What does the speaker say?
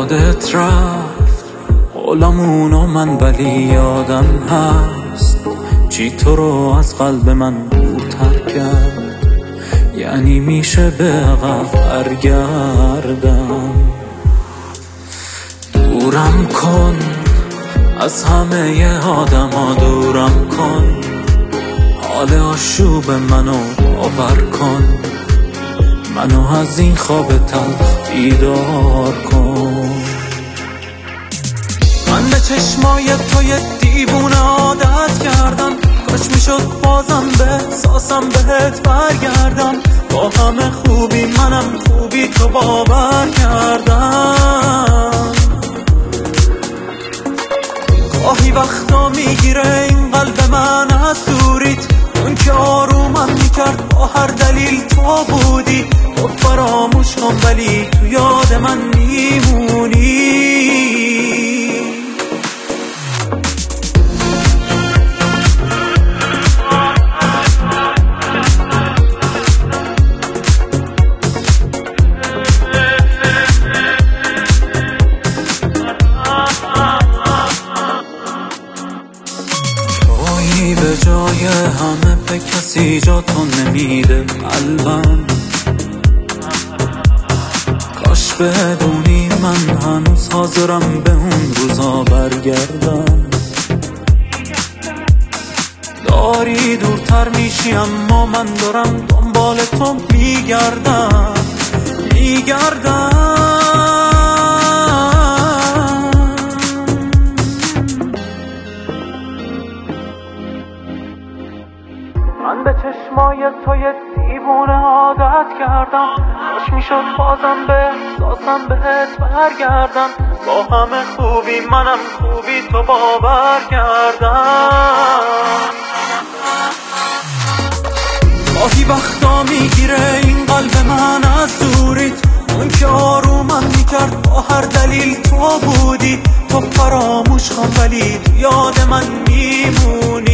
یادت رفت قولمونو من، ولی یادم هست چی تو رو از قلب من دورتر کرد. یعنی میشه به عقب برگردم؟ دورم کن از همه آدما، دورم کن حال آشوب منو باور کن، منو از این خواب تلخ بیدار کن. من به چشمای توی دیوونه عادت کردم، کاش میشد بازم به احساسم بهت برگردم. با همه خوبی منم خوبی تو باور کردم. گاهی وقتا میگیره این قلب من از دوریت، اون که آرومم میکرد با هر دلیل تو بودی. تو فراموش کن ولی تو یاد من میمونی. به جای همه به کسی جا تو نمیده قلبم. کاش بدونی من هنوز حاضرم به اون روزا برگردم. داری دورتر میشی اما من دارم دنبال تو میگردم. من به چشمای توی دیوونه عادت کردم، کاش میشد بازم به احساسم بهت برگردم. با همه خوبی منم خوبی تو باور کردم. گاهی وقتا میگیره این قلب من از دوریت، اون که آرومم میکرد با هر دلیل تو بودی. تو فراموش کن ولی تو یاد من میمونی.